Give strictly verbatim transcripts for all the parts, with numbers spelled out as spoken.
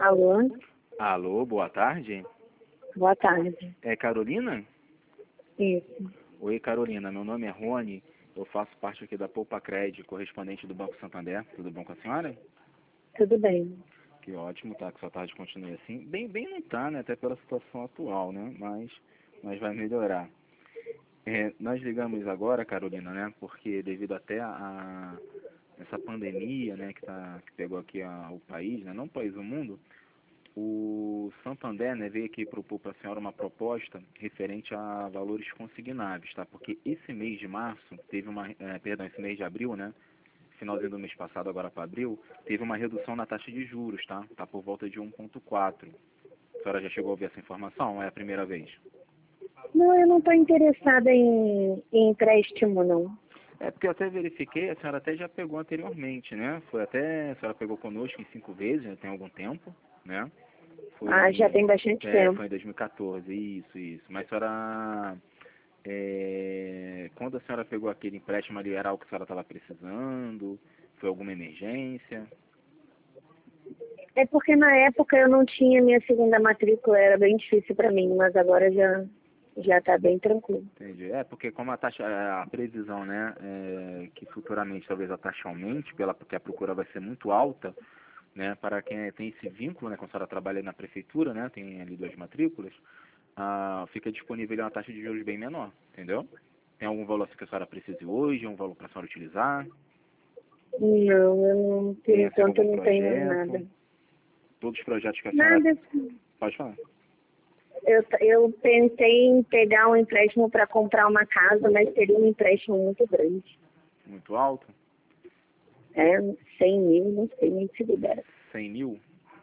Alô? Alô, boa tarde. Boa tarde. É Carolina? Isso. Oi, Carolina. Meu nome é Rony. Eu faço parte aqui da Poupa Cred, correspondente do Banco Santander. Tudo bom com a senhora? Tudo bem. Que ótimo, tá? Que sua tarde continue assim. Bem, bem não tá, né? Até pela situação atual, né? Mas, mas vai melhorar. É, nós ligamos agora, Carolina, né? Porque devido até a, a essa pandemia, né? Que, tá, que pegou aqui a, o país, né? Não o país, o mundo. O Santander, né, veio aqui propor para a senhora uma proposta referente a valores consignáveis, tá? Porque esse mês de março teve uma, é, perdão, esse mês de abril, né? Finalzinho do mês passado, agora para abril, teve uma redução na taxa de juros, tá? Tá por volta de um vírgula quatro. A senhora já chegou a ouvir essa informação? Ou é a primeira vez? Não, eu não estou interessada em, em empréstimo, não. É porque eu até verifiquei, a senhora até já pegou anteriormente, né? Foi até, a senhora pegou conosco em cinco vezes, já tem algum tempo, né? Foi Ah, já em, tem bastante é, tempo. foi em dois mil e quatorze, isso, isso. Mas a senhora, é, quando a senhora pegou aquele empréstimo ali, era algo que a senhora estava precisando? Foi alguma emergência? É porque na época eu não tinha minha segunda matrícula, era bem difícil para mim, mas agora já já está bem tranquilo. Entendi. É, porque como a taxa, a previsão, né, é, que futuramente talvez a taxa aumente, pela, porque a procura vai ser muito alta, né, para quem tem esse vínculo, né, quando a senhora trabalha na prefeitura, né, tem ali duas matrículas, ah, fica disponível uma taxa de juros bem menor, entendeu? Tem algum valor assim que a senhora precise hoje, um valor para a senhora utilizar? Não, eu não, por Tem assim enquanto eu algum não tenho nada. projeto? Todos os projetos que a senhora... Nada. Assim. Pode falar. Eu, eu pensei em pegar um empréstimo para comprar uma casa, mas seria um empréstimo muito grande. Muito alto? É, cem mil, não sei nem se libera. cem mil?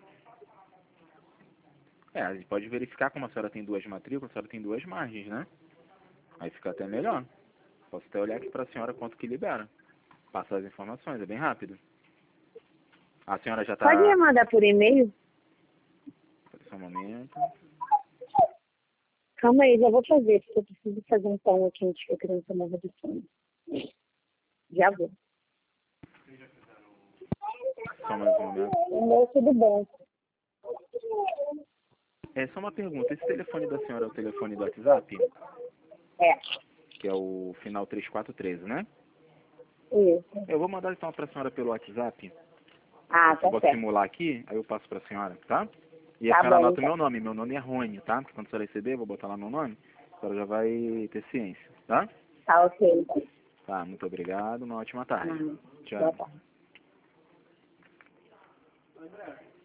É, a gente pode verificar como a senhora tem duas matrículas, a senhora tem duas margens, né? Aí fica até melhor. Posso até olhar aqui para a senhora quanto que libera. Passar as informações, é bem rápido. A senhora já Pode me está... mandar por e-mail? Só um momento. Calma aí, já vou fazer, porque eu preciso fazer um pão aqui antes que a criança morra de fome. Já vou. Só mais um momento. O meu tudo bom. É só uma pergunta. Esse telefone da senhora é o telefone do WhatsApp? É, Que é o final três quatro um três, né? isso. Eu vou mandar então para a senhora pelo WhatsApp. Ah, Eu tá vou certo. simular aqui, aí eu passo para a senhora, tá? E a Tá senhora bom, anota o então. meu nome. Meu nome é Rony, tá? Porque quando a senhora receber, eu vou botar lá meu nome. A senhora já vai ter ciência, tá? Tá ok, então. Tá, muito obrigado. Uma ótima tarde. Ah, boa Tchau. tarde.